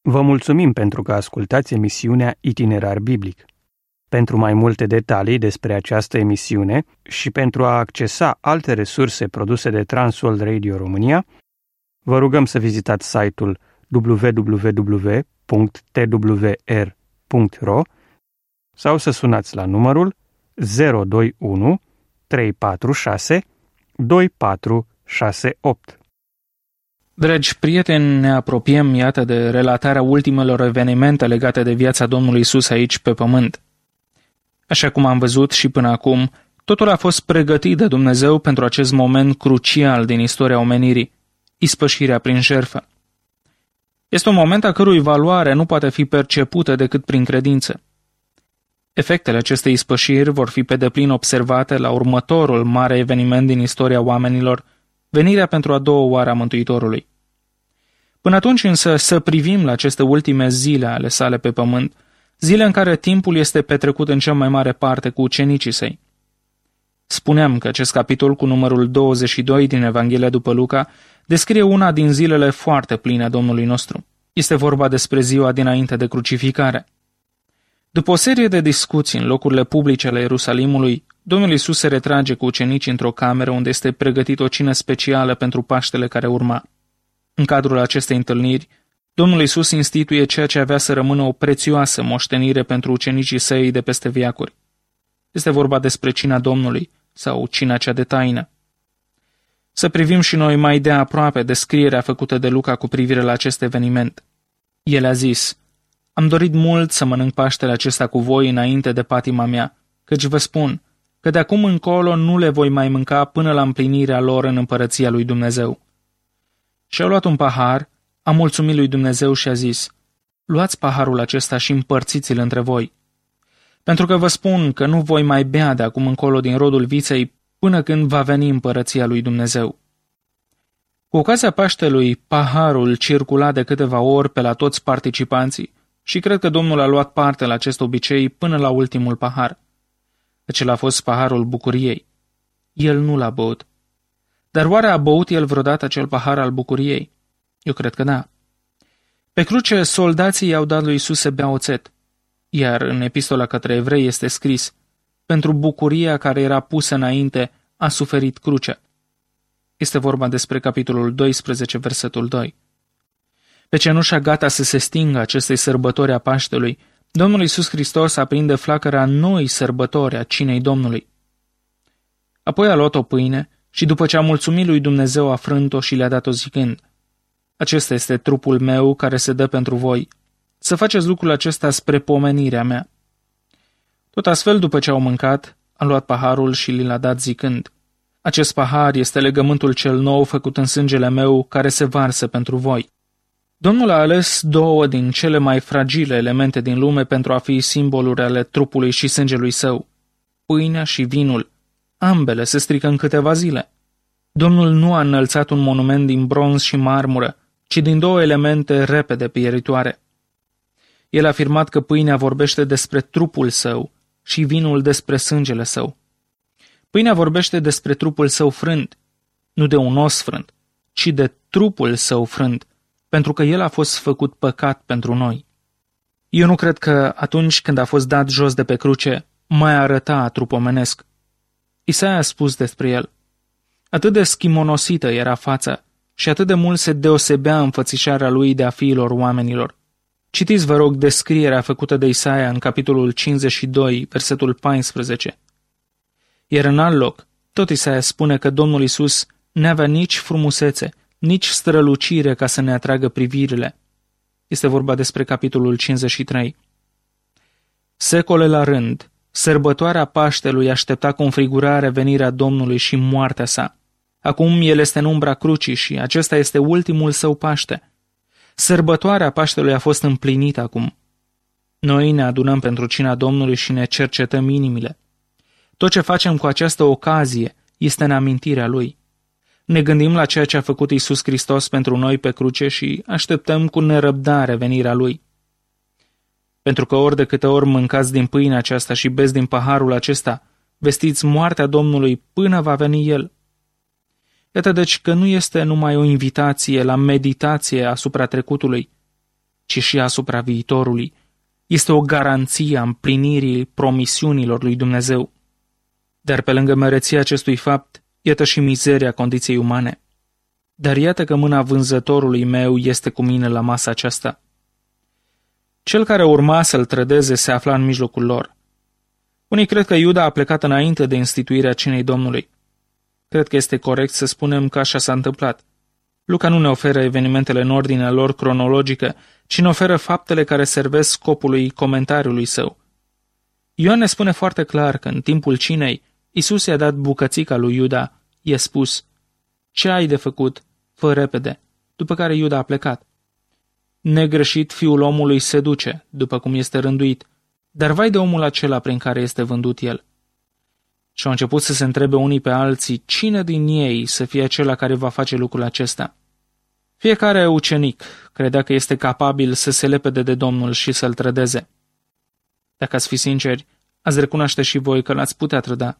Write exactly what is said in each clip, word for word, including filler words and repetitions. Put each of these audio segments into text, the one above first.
Vă mulțumim pentru că ascultați emisiunea Itinerar Biblic. Pentru mai multe detalii despre această emisiune și pentru a accesa alte resurse produse de Transworld Radio România, vă rugăm să vizitați site-ul w w w punct t w r punct r o sau să sunați la numărul zero doi unu trei patru șase doi patru șase opt. Dragi prieteni, ne apropiem, iată, de relatarea ultimelor evenimente legate de viața Domnului Isus aici pe pământ. Așa cum am văzut și până acum, totul a fost pregătit de Dumnezeu pentru acest moment crucial din istoria omenirii, ispășirea prin jertfă. Este un moment a cărui valoare nu poate fi percepută decât prin credință. Efectele acestei ispășiri vor fi pe deplin observate la următorul mare eveniment din istoria oamenilor, venirea pentru a doua oară a Mântuitorului. Până atunci însă să privim la aceste ultime zile ale sale pe pământ, zile în care timpul este petrecut în cea mai mare parte cu ucenicii săi. Spuneam că acest capitol cu numărul douăzeci și doi din Evanghelia după Luca descrie una din zilele foarte pline a Domnului nostru. Este vorba despre ziua dinainte de crucificare. După o serie de discuții în locurile publice ale Ierusalimului, Domnul Iisus se retrage cu ucenicii într-o cameră unde este pregătit o cină specială pentru Paștele care urma. În cadrul acestei întâlniri, Domnul Iisus instituie ceea ce avea să rămână o prețioasă moștenire pentru ucenicii săi de peste veacuri. Este vorba despre cina Domnului, sau cina cea de taină. Să privim și noi mai de aproape descrierea făcută de Luca cu privire la acest eveniment. El a zis: am dorit mult să mănânc Paștele acesta cu voi înainte de patima mea, căci vă spun că de acum încolo nu le voi mai mânca până la împlinirea lor în împărăția lui Dumnezeu. Și a luat un pahar, a mulțumit lui Dumnezeu și a zis: luați paharul acesta și împărțiți-l între voi. Pentru că vă spun că nu voi mai bea de acum încolo din rodul viței până când va veni împărăția lui Dumnezeu. Cu ocazia Paștelui, paharul circula de câteva ori pe la toți participanții și cred că Domnul a luat parte la acest obicei până la ultimul pahar. Acela a fost paharul bucuriei. El nu l-a băut. Dar oare a băut el vreodată acel pahar al bucuriei? Eu cred că da. Pe cruce, soldații i-au dat lui Iisus să bea oțet, iar în epistola către evrei este scris: pentru bucuria care era pusă înainte, a suferit crucea. Este vorba despre capitolul doisprezece, versetul doi. Pe cenușa gata să se stingă acestei sărbători a Paștelui, Domnul Iisus Hristos aprinde flacăra noi sărbători a cinei Domnului. Apoi a luat o pâine și după ce a mulțumit lui Dumnezeu a frânt-o și le-a dat-o zicând: acesta este trupul meu care se dă pentru voi. Să faceți lucrul acesta spre pomenirea mea. Tot astfel, după ce au mâncat, a luat paharul și li l-a dat zicând: acest pahar este legământul cel nou făcut în sângele meu care se varsă pentru voi. Domnul a ales două din cele mai fragile elemente din lume pentru a fi simboluri ale trupului și sângelui său: pâinea și vinul. Ambele se strică în câteva zile. Domnul nu a înălțat un monument din bronz și marmură, ci din două elemente repede pieritoare. El a afirmat că pâinea vorbește despre trupul său și vinul despre sângele său. Pâinea vorbește despre trupul său frânt, nu de un os frânt, ci de trupul său frânt, pentru că el a fost făcut păcat pentru noi. Eu nu cred că atunci când a fost dat jos de pe cruce, mai arăta trup omenesc. Isaia a spus despre el: atât de schimonosită era fața și atât de mult se deosebea înfățișarea lui de a fiilor oamenilor. Citiți, vă rog, descrierea făcută de Isaia în capitolul cincizeci și doi, versetul paisprezece. Iar în alt loc, tot Isaia spune că Domnul Iisus n-avea nici frumusețe, nici strălucire ca să ne atragă privirile. Este vorba despre capitolul cincizeci și trei. Secole la rând, sărbătoarea Paștelui aștepta cu înfrigurare venirea Domnului și moartea sa. Acum el este în umbra crucii și acesta este ultimul său Paște. Sărbătoarea Paștelui a fost împlinită acum. Noi ne adunăm pentru cina Domnului și ne cercetăm inimile. Tot ce facem cu această ocazie este în amintirea Lui. Ne gândim la ceea ce a făcut Iisus Hristos pentru noi pe cruce și așteptăm cu nerăbdare venirea Lui. Pentru că ori de câte ori mâncați din pâinea aceasta și beți din paharul acesta, vestiți moartea Domnului până va veni El. Iată deci că nu este numai o invitație la meditație asupra trecutului, ci și asupra viitorului. Este o garanție a împlinirii promisiunilor lui Dumnezeu. Dar pe lângă măreția acestui fapt, iată și mizeria condiției umane. Dar iată că mâna vânzătorului meu este cu mine la masa aceasta. Cel care urma să-l trădeze se afla în mijlocul lor. Unii cred că Iuda a plecat înainte de instituirea cinei Domnului. Cred că este corect să spunem că așa s-a întâmplat. Luca nu ne oferă evenimentele în ordinea lor cronologică, ci ne oferă faptele care servesc scopului comentariului său. Ioan ne spune foarte clar că în timpul cinei, Iisus i-a dat bucățica lui Iuda, i-a spus: "Ce ai de făcut? Fă repede." După care Iuda a plecat. Negreșit, fiul omului se duce, după cum este rânduit, dar vai de omul acela prin care este vândut el. Și au început să se întrebe unii pe alții cine din ei să fie acela care va face lucrul acesta. Fiecare ucenic credea că este capabil să se lepede de Domnul și să-l trădeze. Dacă ați fi sinceri, ați recunoaște și voi că l-ați putea trăda.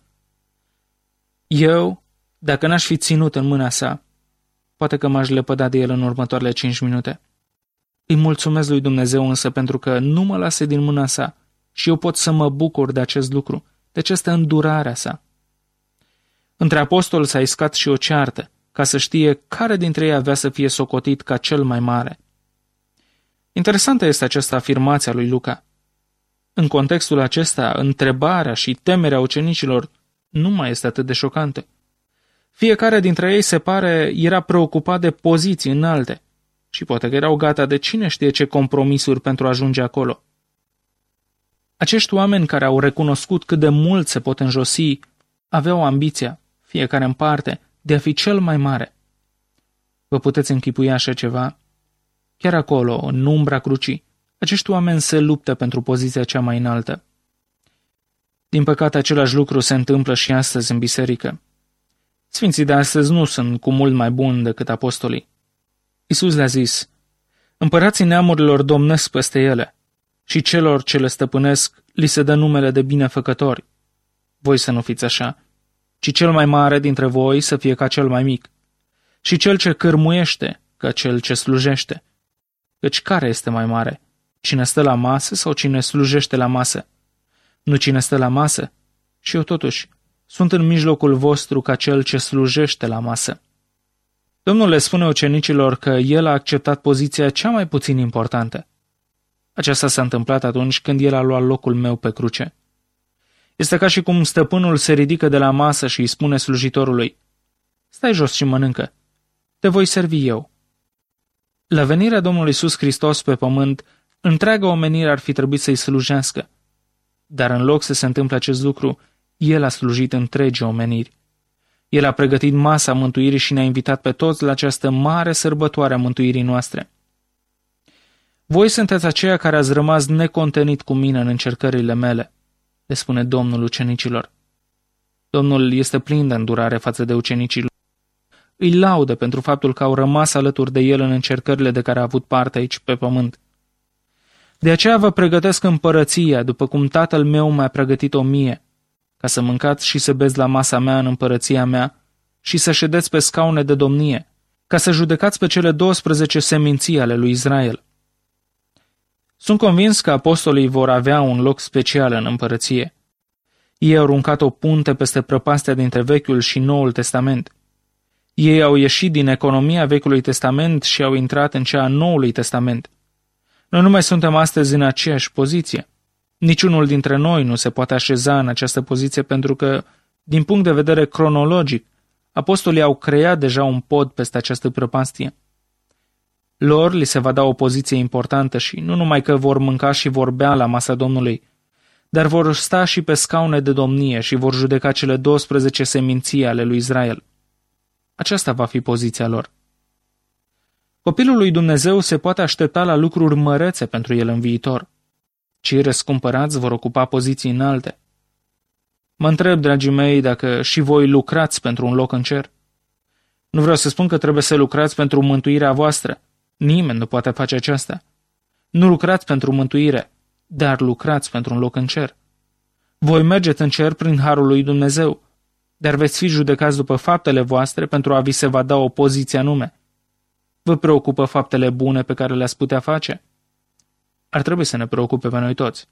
Eu, dacă n-aș fi ținut în mâna sa, poate că m-aș lepăda de el în următoarele cinci minute. Îi mulțumesc lui Dumnezeu însă pentru că nu mă lase din mâna sa și eu pot să mă bucur de acest lucru, de această îndurare a sa. Între apostoli s-a iscat și o ceartă, ca să știe care dintre ei avea să fie socotit ca cel mai mare. Interesantă este această afirmație a lui Luca. În contextul acesta, întrebarea și temerea ucenicilor nu mai este atât de șocantă. Fiecare dintre ei, se pare, era preocupat de poziții înalte și poate că erau gata de cine știe ce compromisuri pentru a ajunge acolo. Acești oameni care au recunoscut cât de mult se pot înjosi, aveau ambiția, fiecare în parte, de a fi cel mai mare. Vă puteți închipui așa ceva? Chiar acolo, în umbra crucii, acești oameni se luptă pentru poziția cea mai înaltă. Din păcate, același lucru se întâmplă și astăzi în biserică. Sfinții de astăzi nu sunt cu mult mai buni decât apostolii. Iisus le-a zis: "Împărații neamurilor domnesc peste ele și celor ce le stăpânesc li se dă numele de binefăcători. Voi să nu fiți așa, ci cel mai mare dintre voi să fie ca cel mai mic, și cel ce cârmuiește ca cel ce slujește. Căci care este mai mare? Cine stă la masă sau cine slujește la masă? Nu cine stă la masă? Și eu totuși sunt în mijlocul vostru ca cel ce slujește la masă." Domnul le spune ucenicilor că el a acceptat poziția cea mai puțin importantă. Aceasta s-a întâmplat atunci când el a luat locul meu pe cruce. Este ca și cum stăpânul se ridică de la masă și îi spune slujitorului: "Stai jos și mănâncă, te voi servi eu." La venirea Domnului Iisus Hristos pe pământ, întreaga omenire ar fi trebuit să-i slujească. Dar în loc să se întâmple acest lucru, el a slujit întregii omeniri. El a pregătit masa mântuirii și ne-a invitat pe toți la această mare sărbătoare a mântuirii noastre. Voi sunteți aceia care ați rămas necontenit cu mine în încercările mele, le spune Domnul ucenicilor. Domnul este plin de îndurare față de ucenicii lui. Îi laudă pentru faptul că au rămas alături de el în încercările de care a avut parte aici pe pământ. De aceea vă pregătesc împărăția, după cum Tatăl meu mi-a pregătit-o mie, ca să mâncați și să beți la masa mea în împărăția mea și să ședeți pe scaune de domnie, ca să judecați pe cele douăsprezece seminții ale lui Israel. Sunt convins că apostolii vor avea un loc special în împărăție. Ei au aruncat o punte peste prăpastia dintre Vechiul și Noul Testament. Ei au ieșit din economia Vechiului Testament și au intrat în cea a Noului Testament. Noi nu mai suntem astăzi în aceeași poziție. Niciunul dintre noi nu se poate așeza în această poziție pentru că, din punct de vedere cronologic, apostolii au creat deja un pod peste această prăpastie. Lor li se va da o poziție importantă și nu numai că vor mânca și vor bea la masa Domnului, dar vor sta și pe scaune de domnie și vor judeca cele douăsprezece seminții ale lui Israel. Aceasta va fi poziția lor. Copilul lui Dumnezeu se poate aștepta la lucruri mărețe pentru el în viitor. Cei răscumpărați vor ocupa poziții înalte. Mă întreb, dragii mei, dacă și voi lucrați pentru un loc în cer. Nu vreau să spun că trebuie să lucrați pentru mântuirea voastră. Nimeni nu poate face aceasta. Nu lucrați pentru mântuire, dar lucrați pentru un loc în cer. Voi mergeți în cer prin harul lui Dumnezeu, dar veți fi judecați după faptele voastre pentru a vi se va da o poziție anume. Vă preocupă faptele bune pe care le-ați putea face? ar trebui să ne preocupe pe noi toți.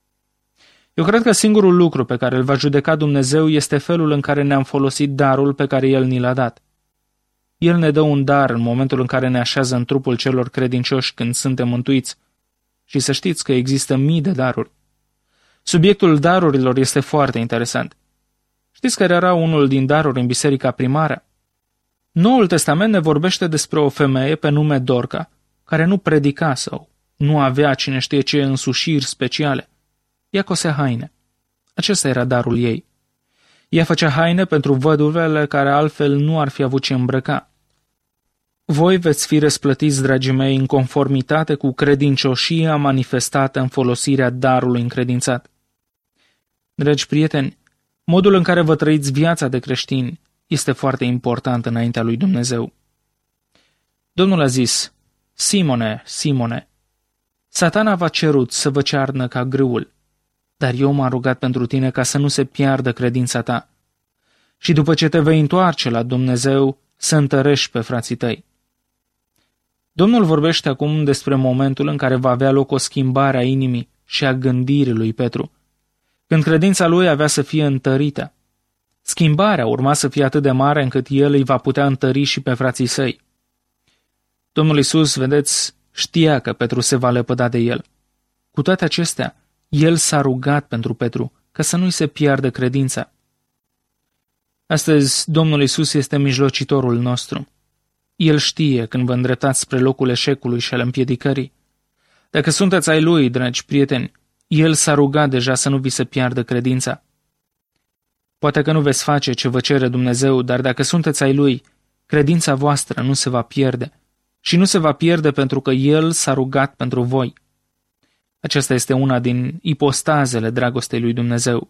Eu cred că singurul lucru pe care îl va judeca Dumnezeu este felul în care ne-am folosit darul pe care El ni l-a dat. El ne dă un dar în momentul în care ne așează în trupul celor credincioși când suntem mântuiți. Și să știți că există mii de daruri. Subiectul darurilor este foarte interesant. Știți care era unul din daruri în biserica primară? Noul Testament ne vorbește despre o femeie pe nume Dorca, care nu predica sau nu avea cine știe ce însușiri speciale. Ea cosea haine. Acesta era darul ei. Ea făcea haine pentru văduvele care altfel nu ar fi avut ce îmbrăca. Voi veți fi răsplătiți, dragii mei, în conformitate cu credincioșia manifestată în folosirea darului încredințat. Dragi prieteni, modul în care vă trăiți viața de creștini este foarte important înaintea lui Dumnezeu. Domnul a zis: Simone, Simone, Satana v-a cerut să vă cearnă ca grâul, dar eu m-am rugat pentru tine ca să nu se piardă credința ta. Și după ce te vei întoarce la Dumnezeu, să întărești pe frații tăi. Domnul vorbește acum despre momentul în care va avea loc o schimbare a inimii și a gândirii lui Petru, când credința lui avea să fie întărită. Schimbarea urma să fie atât de mare încât el îi va putea întări și pe frații săi. Domnul Iisus, vedeți, știa că Petru se va lepăda de el. Cu toate acestea, el s-a rugat pentru Petru ca să nu-i se piardă credința. Astăzi, Domnul Iisus este mijlocitorul nostru. El știe când vă îndreptați spre locul eșecului și al împiedicării. Dacă sunteți ai lui, dragi prieteni, el s-a rugat deja să nu vi se piardă credința. Poate că nu veți face ce vă cere Dumnezeu, dar dacă sunteți ai lui, credința voastră nu se va pierde. Și nu se va pierde pentru că el s-a rugat pentru voi. Aceasta este una din ipostazele dragostei lui Dumnezeu.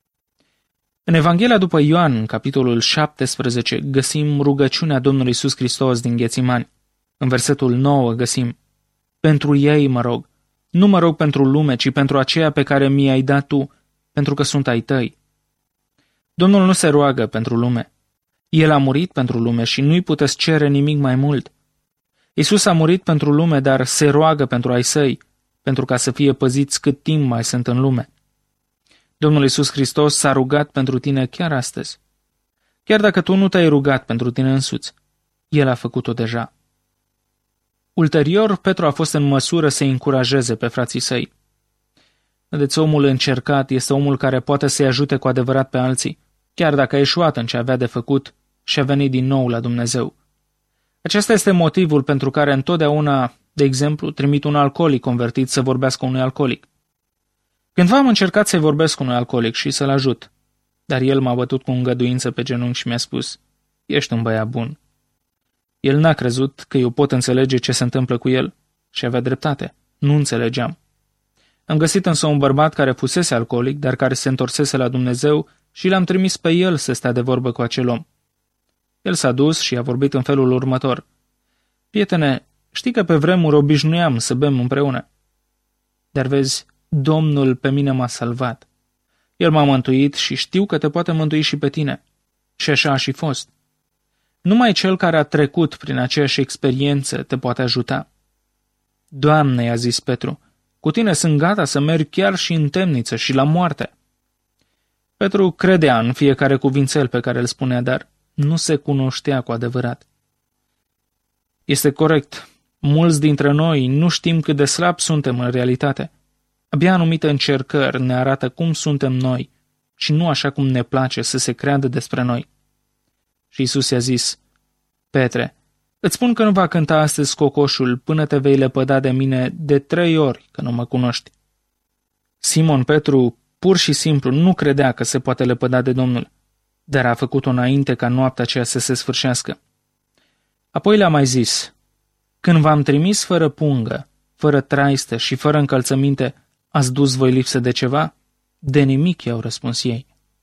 În Evanghelia după Ioan, în capitolul șaptesprezece, găsim rugăciunea Domnului Iisus Hristos din Ghețimani. În versetul nouă găsim: Pentru ei mă rog, nu mă rog pentru lume, ci pentru aceea pe care mi-ai dat tu, pentru că sunt ai tăi. Domnul nu se roagă pentru lume. El a murit pentru lume și nu-i puteți cere nimic mai mult. Iisus a murit pentru lume, dar se roagă pentru ai săi, pentru ca să fie păziți cât timp mai sunt în lume. Domnul Iisus Hristos s-a rugat pentru tine chiar astăzi. Chiar dacă tu nu te-ai rugat pentru tine însuți, El a făcut-o deja. Ulterior, Petru a fost în măsură să încurajeze pe frații săi. Vedeți, omul încercat este omul care poate să-i ajute cu adevărat pe alții, chiar dacă a eșuat în ce avea de făcut și a venit din nou la Dumnezeu. Acesta este motivul pentru care întotdeauna, de exemplu, trimit un alcoolic convertit să vorbească unui alcoolic. Cândva am încercat să-i vorbesc unui alcoolic și să-l ajut, dar el m-a bătut cu îngăduință pe genunchi și mi-a spus: Ești un băiat bun. El n-a crezut că eu pot înțelege ce se întâmplă cu el și avea dreptate. Nu înțelegeam. Am găsit însă un bărbat care fusese alcoolic, dar care se întorsese la Dumnezeu și l-am trimis pe el să stea de vorbă cu acel om. El s-a dus și a vorbit în felul următor: Prietene, știi că pe vremuri obișnuiam să bem împreună. Dar vezi, Domnul pe mine m-a salvat. El m-a mântuit și știu că te poate mântui și pe tine. Și așa a și fost. Numai cel care a trecut prin aceeași experiență te poate ajuta. Doamne, i-a zis Petru, cu tine sunt gata să merg chiar și în temniță și la moarte. Petru credea în fiecare cuvințel pe care îl spunea, dar nu se cunoștea cu adevărat. Este corect. Mulți dintre noi nu știm cât de slabi suntem în realitate. Abia anumite încercări ne arată cum suntem noi și nu așa cum ne place să se creadă despre noi. Și Iisus i-a zis: Petre, îți spun că nu va cânta astăzi cocoșul până te vei lepăda de mine de trei ori că nu mă cunoști. Simon Petru pur și simplu nu credea că se poate lepăda de Domnul, dar a făcut-o înainte ca noaptea aceea să se sfârșească. Apoi le-a mai zis: Când v-am trimis fără pungă, fără traistă și fără încălțăminte, ați dus voi lipsă de ceva? De nimic, i-au răspuns ei.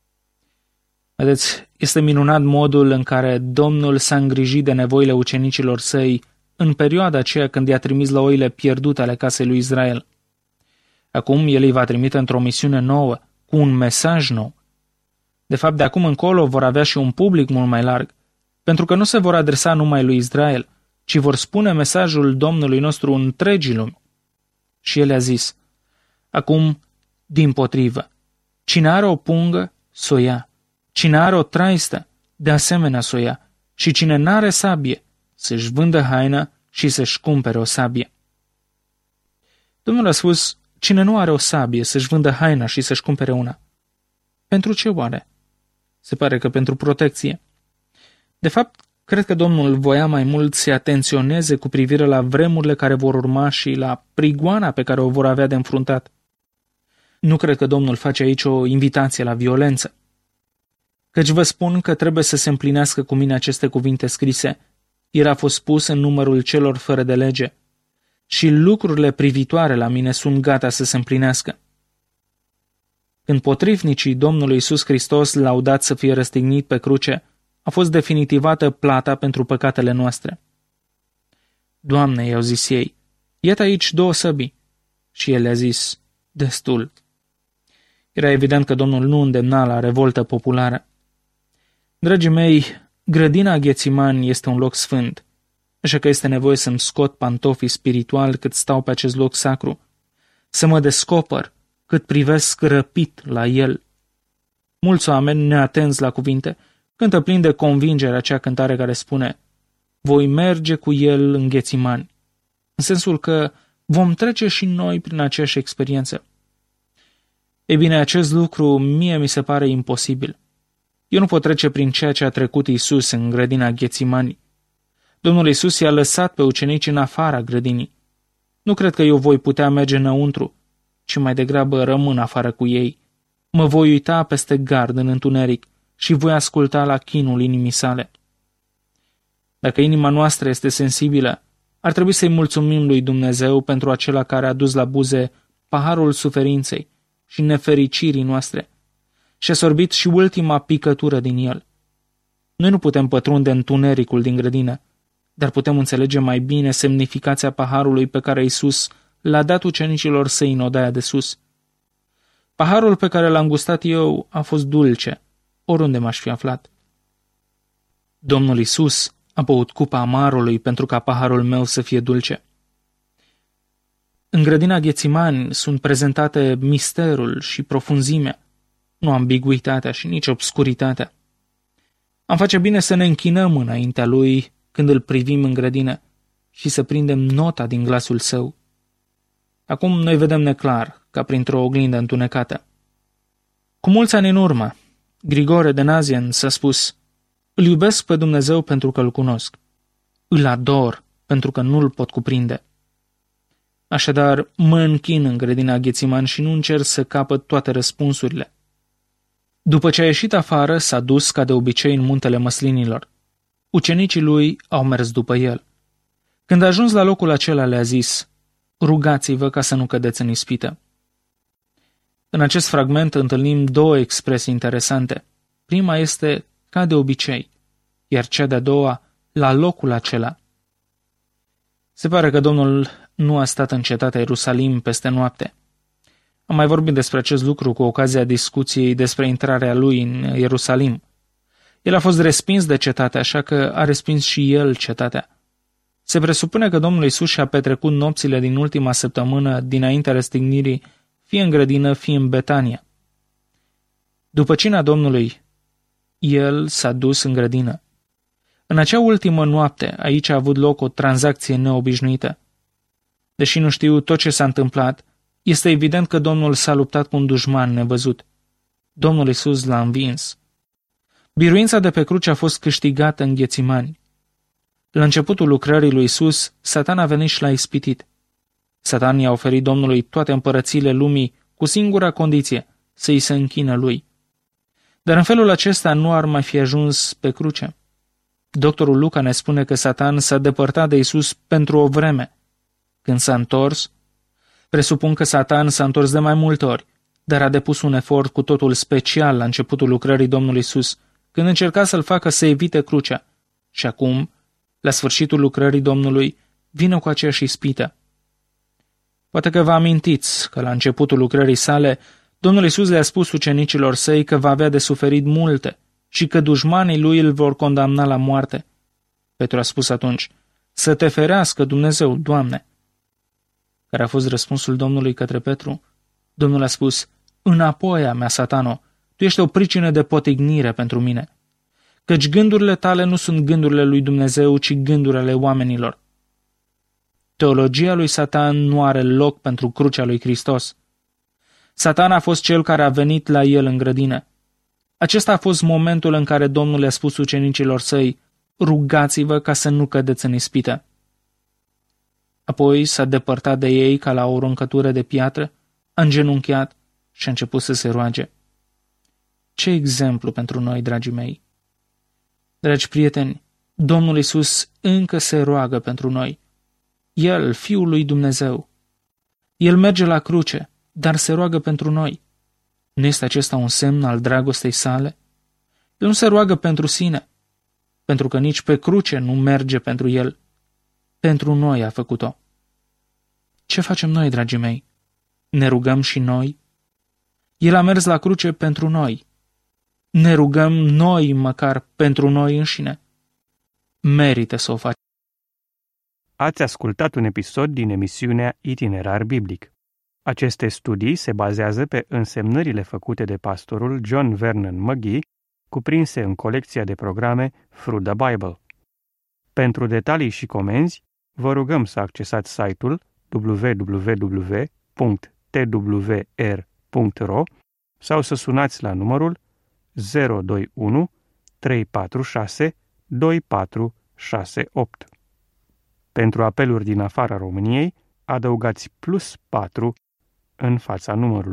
Vedeți, este minunat modul în care Domnul s-a îngrijit de nevoile ucenicilor săi în perioada aceea când i-a trimis la oile pierdute ale casei lui Israel. Acum el îi va trimite într-o misiune nouă, cu un mesaj nou. De fapt, de acum încolo vor avea și un public mult mai larg, pentru că nu se vor adresa numai lui Israel, ci vor spune mesajul Domnului nostru întregii lumi. Și el a zis: acum, dimpotrivă, cine are o pungă, s-o ia, cine are o traistă, de asemenea s-o ia, și cine n-are sabie, să-și vândă haina și să-și cumpere o sabie. Domnul a spus: cine nu are o sabie, să-și vândă haina și să-și cumpere una. Pentru ce oare? Se pare că pentru protecție. De fapt, cred că Domnul voia mai mult să atenționeze cu privire la vremurile care vor urma și la prigoana pe care o vor avea de înfruntat. Nu cred că Domnul face aici o invitație la violență. Căci vă spun că trebuie să se împlinească cu mine aceste cuvinte scrise: el a fost pus în numărul celor fără de lege și lucrurile privitoare la mine sunt gata să se împlinească. Când potrivnicii Domnului Iisus Hristos l-au dat să fie răstignit pe cruce, a fost definitivată plata pentru păcatele noastre. Doamne, i-au zis ei, iată aici două săbii. Și el le-a zis: destul. Era evident că Domnul nu îndemna la revoltă populară. Dragii mei, grădina Ghețimani este un loc sfânt, așa că este nevoie să-mi scot pantofii spirituali cât stau pe acest loc sacru, să mă descoper cât privesc răpit la el. Mulți oameni, neatenți la cuvinte, cântă plin de convingere acea cântare care spune: voi merge cu el în Ghețimani, în sensul că vom trece și noi prin aceeași experiență. Ei bine, acest lucru mie mi se pare imposibil. Eu nu pot trece prin ceea ce a trecut Iisus în grădina Ghețimani. Domnul Iisus i-a lăsat pe ucenici în afara grădinii. Nu cred că eu voi putea merge înăuntru, ci mai degrabă rămân afară cu ei. Mă voi uita peste gard în întuneric și voi asculta la chinul inimii sale. Dacă inima noastră este sensibilă, ar trebui să-i mulțumim lui Dumnezeu pentru acela care a dus la buze paharul suferinței și nefericirii noastre și a sorbit și ultima picătură din el. Noi nu putem pătrunde întunericul din grădină, dar putem înțelege mai bine semnificația paharului pe care Iisus l-a dat ucenicilor săi în odaia de sus. Paharul pe care l-am gustat eu a fost dulce, oriunde m-aș fi aflat. Domnul Iisus a băut cupa amarului pentru ca paharul meu să fie dulce. În grădina Ghețimani sunt prezentate misterul și profunzimea, nu ambiguitatea și nici obscuritatea. Am face bine să ne închinăm înaintea lui când îl privim în grădină și să prindem nota din glasul său. Acum noi vedem neclar, ca printr-o oglindă întunecată. Cu mulți ani în urmă, Grigore de Nazian s-a spus: îl iubesc pe Dumnezeu pentru că îl cunosc. Îl ador pentru că nu îl pot cuprinde. Așadar, mă închin în grădina Ghețimani și nu încerc să capăt toate răspunsurile. După ce a ieșit afară, s-a dus ca de obicei în muntele măslinilor. Ucenicii lui au mers după el. Când a ajuns la locul acela, le-a zis: rugați-vă ca să nu cădeți în ispită. În acest fragment întâlnim două expresii interesante. Prima este ca de obicei, iar cea de-a doua la locul acela. Se pare că Domnul nu a stat în cetatea Ierusalim peste noapte. Am mai vorbit despre acest lucru cu ocazia discuției despre intrarea lui în Ierusalim. El a fost respins de cetate, așa că a respins și el cetatea. Se presupune că Domnul Iisus și-a petrecut nopțile din ultima săptămână dinaintea răstignirii, fie în grădină, fie în Betania. După cina Domnului, el s-a dus în grădină. În acea ultimă noapte, aici a avut loc o tranzacție neobișnuită. Deși nu știu tot ce s-a întâmplat, este evident că Domnul s-a luptat cu un dușman nevăzut. Domnul Iisus l-a învins. Biruința de pe cruce a fost câștigată în Ghețimani. La începutul lucrării lui Iisus, Satan a venit și l-a ispitit. Satan i-a oferit Domnului toate împărățiile lumii cu singura condiție, să îi se închină lui. Dar în felul acesta nu ar mai fi ajuns pe cruce. Doctorul Luca ne spune că Satan s-a depărtat de Iisus pentru o vreme. Când s-a întors, presupun că Satan s-a întors de mai multe ori, dar a depus un efort cu totul special la începutul lucrării Domnului Iisus, când încerca să-l facă să evite crucea. Și acum, la sfârșitul lucrării Domnului, vine cu aceeași ispită. Poate că vă amintiți că la începutul lucrării sale, Domnul Iisus le-a spus ucenicilor săi că va avea de suferit multe și că dușmanii lui îl vor condamna la moarte. Petru a spus atunci: să te ferească Dumnezeu, Doamne! care a fost răspunsul Domnului către Petru? Domnul a spus: înapoi a mea, Satano, tu ești o pricină de potignire pentru mine, căci gândurile tale nu sunt gândurile lui Dumnezeu, ci gândurile oamenilor. Teologia lui Satan nu are loc pentru crucea lui Hristos. Satan a fost cel care a venit la el în grădină. Acesta a fost momentul în care Domnul le-a spus ucenicilor săi: rugați-vă ca să nu cădeți în ispită. Apoi s-a depărtat de ei ca la o aruncătură de piatră, a îngenunchiat și a început să se roage. Ce exemplu pentru noi, dragii mei! Dragi prieteni, Domnul Iisus încă se roagă pentru noi. El, Fiul lui Dumnezeu. El merge la cruce, dar se roagă pentru noi. Nu este acesta un semn al dragostei sale? El nu se roagă pentru sine, pentru că nici pe cruce nu merge pentru el. Pentru noi a făcut-o. Ce facem noi, dragii mei? Ne rugăm și noi? El a mers la cruce pentru noi. Ne rugăm noi măcar pentru noi înșine? Merită să o facem. Ați ascultat un episod din emisiunea Itinerar Biblic. Aceste studii se bazează pe însemnările făcute de pastorul John Vernon McGee, cuprinse în colecția de programe Through the Bible. Pentru detalii și comenzi, vă rugăm să accesați site-ul w w w punct t w r punct r o sau să sunați la numărul zero doi unu trei patru șase doi patru șase opt. Pentru apeluri din afara României, adăugați plus patru în fața numărului.